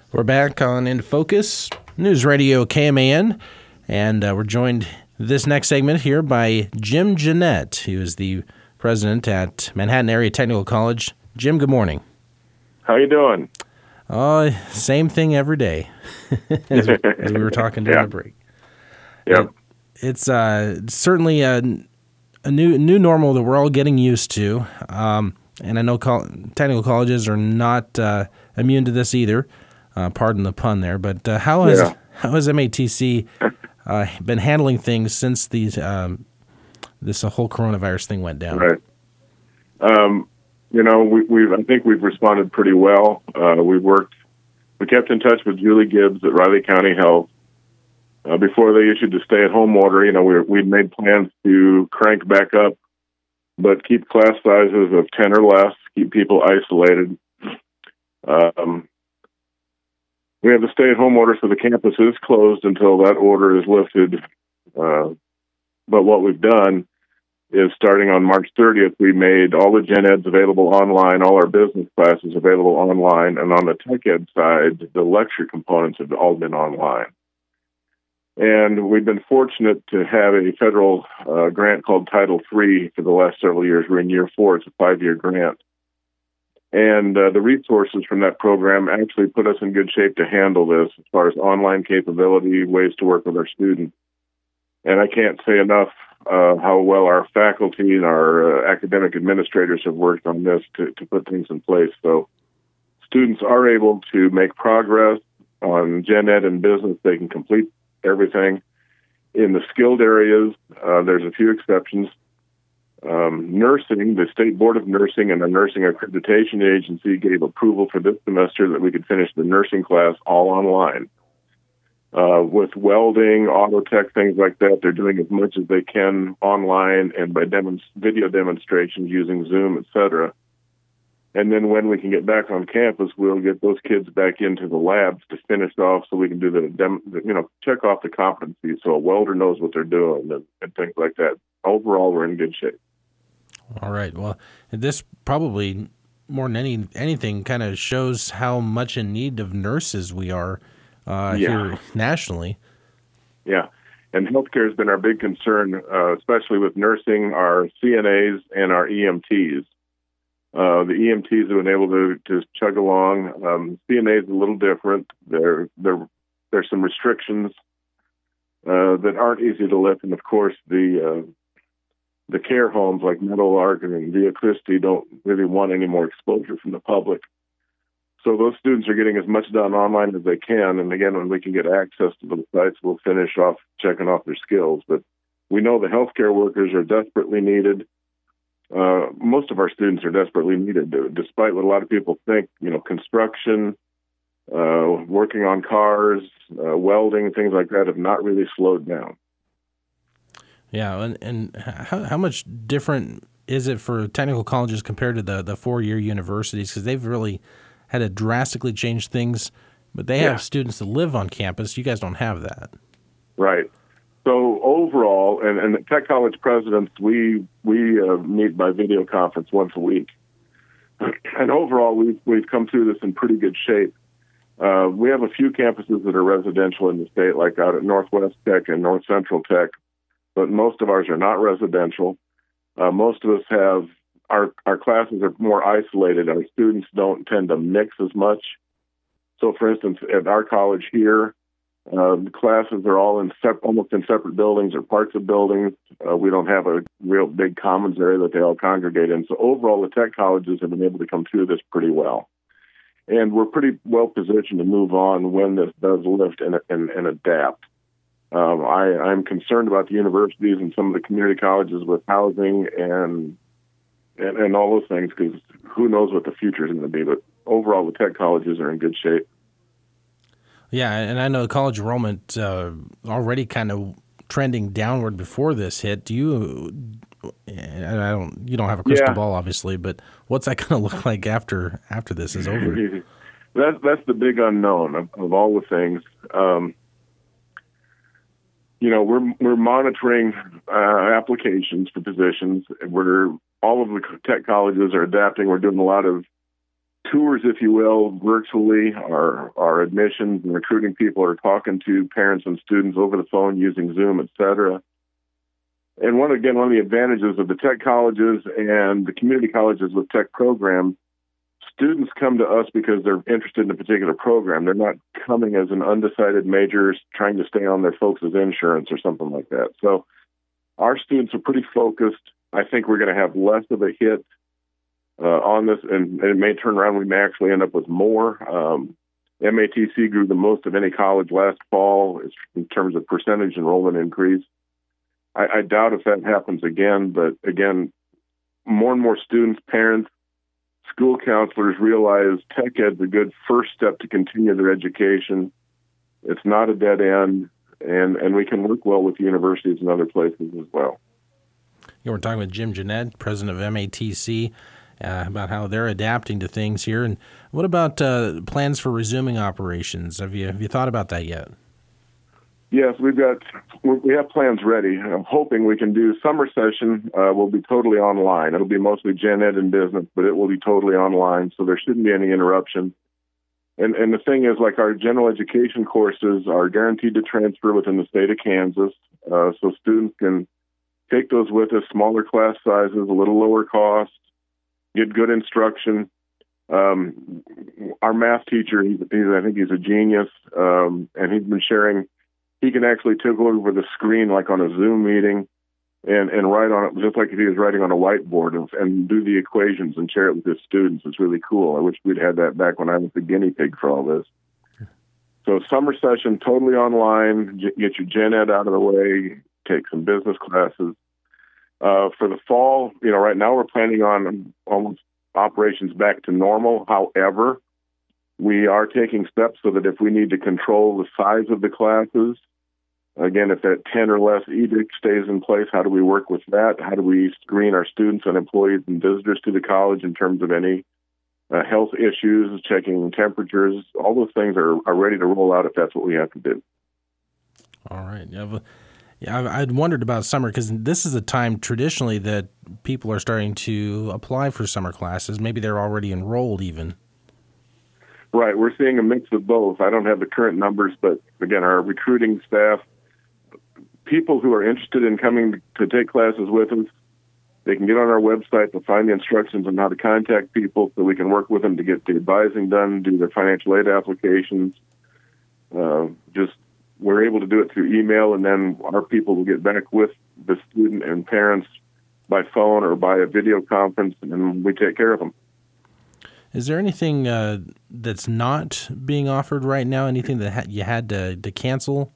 We're back on In Focus, News Radio KMAN, and we're joined this next segment here by Jim Jeanette, who is the president at Manhattan Area Technical College. Jim, good morning. How you doing? Same thing every day, as we were talking during the break. Yep. It's certainly a new normal that we're all getting used to, and I know technical colleges are not immune to this either. Pardon the pun there, but how has MATC been handling things since this whole coronavirus thing went down? Right. I think we've responded pretty well. We kept in touch with Julie Gibbs at Riley County Health before they issued the stay-at-home order. We'd made plans to crank back up, but keep class sizes of 10 or less, keep people isolated. We have the stay-at-home order, so the campus is closed until that order is lifted. But what we've done is, starting on March 30th, we made all the gen eds available online, all our business classes available online, and on the tech ed side, the lecture components have all been online. And we've been fortunate to have a federal grant called Title III for the last several years. We're in year 4. It's a 5-year grant. And the resources from that program actually put us in good shape to handle this as far as online capability, ways to work with our students. And I can't say enough how well our faculty and our academic administrators have worked on this to put things in place. So students are able to make progress on gen ed and business. They can complete everything. In the skilled areas, there's a few exceptions. Nursing, the State Board of Nursing and the Nursing Accreditation Agency gave approval for this semester that we could finish the nursing class all online. With welding, auto tech, things like that, they're doing as much as they can online and by video demonstrations using Zoom, etc. And then when we can get back on campus, we'll get those kids back into the labs to finish off, so we can do check off the competencies, so a welder knows what they're doing and things like that. Overall, we're in good shape. All right. Well, this probably more than anything kind of shows how much in need of nurses we are here nationally. Yeah. And healthcare has been our big concern, especially with nursing, our CNAs and our EMTs. The EMTs have been able to chug along. CNAs a little different. There's some restrictions that aren't easy to lift, and of course the care homes like Meadowlark and Via Christi don't really want any more exposure from the public. So those students are getting as much done online as they can. And again, when we can get access to those sites, we'll finish off checking off their skills. But we know the healthcare workers are desperately needed. Most of our students are desperately needed, despite what a lot of people think. Construction, working on cars, welding, things like that have not really slowed down. Yeah, and how much different is it for technical colleges compared to the 4-year universities? Because they've really had to drastically change things, but they have students that live on campus. You guys don't have that. Right. So overall, and the tech college presidents, we meet by video conference once a week. And overall, we've come through this in pretty good shape. We have a few campuses that are residential in the state, like out at Northwest Tech and North Central Tech, but most of ours are not residential. Most of us have, our classes are more isolated. Our students don't tend to mix as much. So, for instance, at our college here, the classes are all almost in separate buildings or parts of buildings. We don't have a real big commons area that they all congregate in. So overall, the tech colleges have been able to come through this pretty well. And we're pretty well positioned to move on when this does lift and adapt. I'm concerned about the universities and some of the community colleges with housing and all those things, because who knows what the future is going to be. But overall, the tech colleges are in good shape. Yeah, and I know college enrollment already kind of trending downward before this hit. You don't have a crystal ball, obviously, but what's that going to look like after this is over? That's the big unknown of all the things. We're monitoring applications for positions. All of the tech colleges are adapting. We're doing a lot of tours, if you will, virtually. Our admissions and recruiting people are talking to parents and students over the phone using Zoom, et cetera. And one of the advantages of the tech colleges and the community colleges with tech programs, students come to us because they're interested in a particular program. They're not coming as an undecided major trying to stay on their folks' insurance or something like that. So our students are pretty focused. I think we're going to have less of a hit on this, and it may turn around. We may actually end up with more. MATC grew the most of any college last fall in terms of percentage enrollment increase. I doubt if that happens again, but again, more and more students, parents, school counselors realize tech ed's a good first step to continue their education. It's not a dead end, and we can work well with universities and other places as well. We're talking with Jim Jeanette, president of MATC, about how they're adapting to things here. And what about plans for resuming operations? Have you thought about that yet? Yes, we have plans ready. I'm hoping we can do summer session. Will be totally online. It'll be mostly gen ed and business, but it will be totally online, so there shouldn't be any interruption. And the thing is, like, our general education courses are guaranteed to transfer within the state of Kansas, so students can take those with us, smaller class sizes, a little lower cost, get good instruction. Our math teacher, I think he's a genius, and he's been sharing. He can actually take over the screen like on a Zoom meeting and write on it just like if he was writing on a whiteboard and do the equations and share it with his students. It's really cool. I wish we'd had that back when I was the guinea pig for all this. So summer session, totally online, get your gen ed out of the way, take some business classes. For the fall, right now we're planning on almost operations back to normal. However, we are taking steps so that if we need to control the size of the classes, again, if that 10 or less edict stays in place, how do we work with that? How do we screen our students and employees and visitors to the college in terms of any health issues, checking temperatures? All those things are ready to roll out if that's what we have to do. All right. I'd wondered about summer because this is a time traditionally that people are starting to apply for summer classes. Maybe they're already enrolled even. Right. We're seeing a mix of both. I don't have the current numbers, but again, our recruiting staff, people who are interested in coming to take classes with us, they can get on our website to find the instructions on how to contact people so we can work with them to get the advising done, do their financial aid applications. We're able to do it through email, and then our people will get back with the student and parents by phone or by a video conference, and we take care of them. Is there anything that's not being offered right now? Anything that you had to cancel?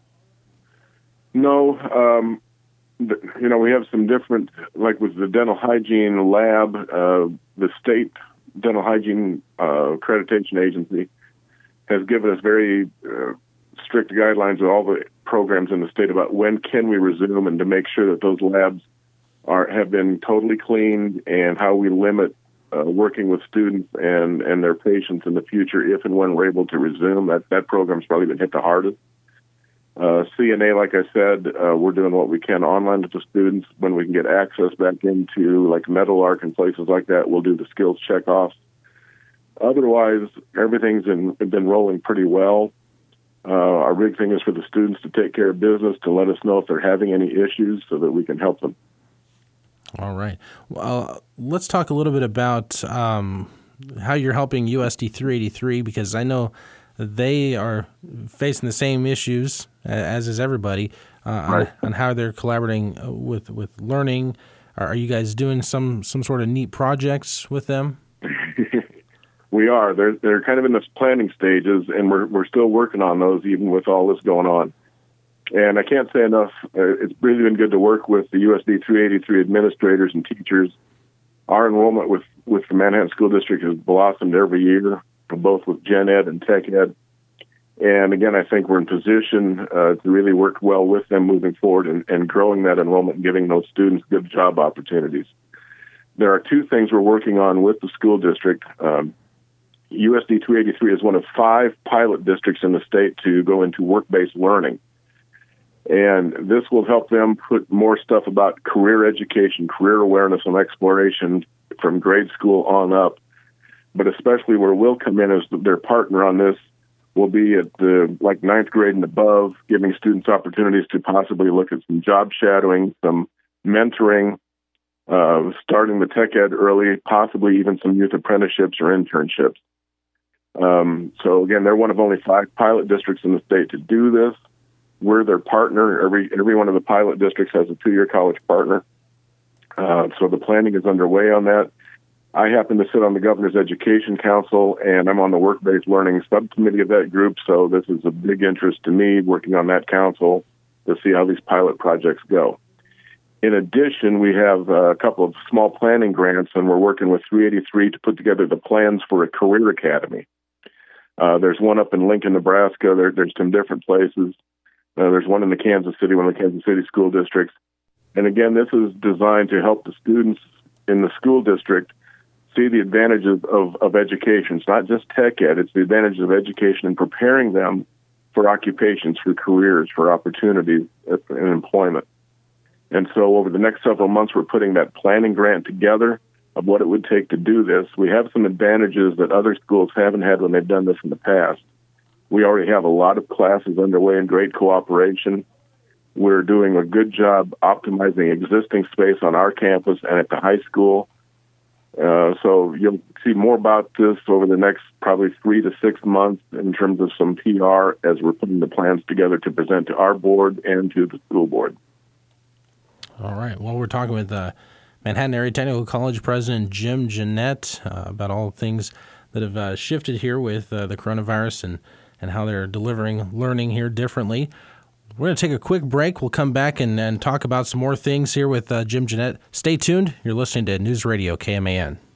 No. We have some different, like with the dental hygiene lab, the state dental hygiene accreditation agency has given us very strict guidelines with all the programs in the state about when can we resume and to make sure that those labs have been totally cleaned and how we limit working with students and their patients in the future if and when we're able to resume. That program's probably been hit the hardest. CNA, like I said, we're doing what we can online with the students. When we can get access back into like Meadowlark and places like that, we'll do the skills checkoffs. Otherwise, everything's been rolling pretty well. Our big thing is for the students to take care of business, to let us know if they're having any issues so that we can help them. All right. Well, let's talk a little bit about how you're helping USD 383, because I know they are facing the same issues as is everybody right. on how they're collaborating with learning. Are you guys doing some sort of neat projects with them? We are. They're kind of in the planning stages, and we're still working on those, even with all this going on. And I can't say enough. It's really been good to work with the USD 383 administrators and teachers. Our enrollment with the Manhattan School District has blossomed every year, both with Gen Ed and Tech Ed. And again, I think we're in position to really work well with them moving forward and growing that enrollment and giving those students good job opportunities. There are two things we're working on with the school district. USD 383 is one of 5 pilot districts in the state to go into work-based learning. And this will help them put more stuff about career education, career awareness, and exploration from grade school on up. but especially where we'll come in as their partner on this, will be at the ninth grade and above, giving students opportunities to possibly look at some job shadowing, some mentoring, starting the tech ed early, possibly even some youth apprenticeships or internships. So again, they're one of only 5 pilot districts in the state to do this. We're their partner. Every one of the pilot districts has a 2-year college partner. So the planning is underway on that. I happen to sit on the Governor's Education Council, and I'm on the Work-Based Learning Subcommittee of that group, so this is a big interest to me, working on that council to see how these pilot projects go. In addition, we have a couple of small planning grants, and we're working with 383 to put together the plans for a career academy. There's one up in Lincoln, Nebraska. There's some different places. There's one in one of the Kansas City school districts. And again, this is designed to help the students in the school district see the advantages of education. It's not just tech ed, it's the advantages of education and preparing them for occupations, for careers, for opportunities in employment. And so over the next several months, we're putting that planning grant together of what it would take to do this. We have some advantages that other schools haven't had when they've done this in the past. We already have a lot of classes underway in great cooperation. We're doing a good job optimizing existing space on our campus and at the high school. So you'll see more about this over the next probably 3 to 6 months in terms of some PR as we're putting the plans together to present to our board and to the school board. All right. Well, we're talking with Manhattan Area Technical College President Jim Jeanette about all things that have shifted here with the coronavirus and how they're delivering learning here differently. We're going to take a quick break. We'll come back and talk about some more things here with Jim Jeanette. Stay tuned. You're listening to News Radio KMAN.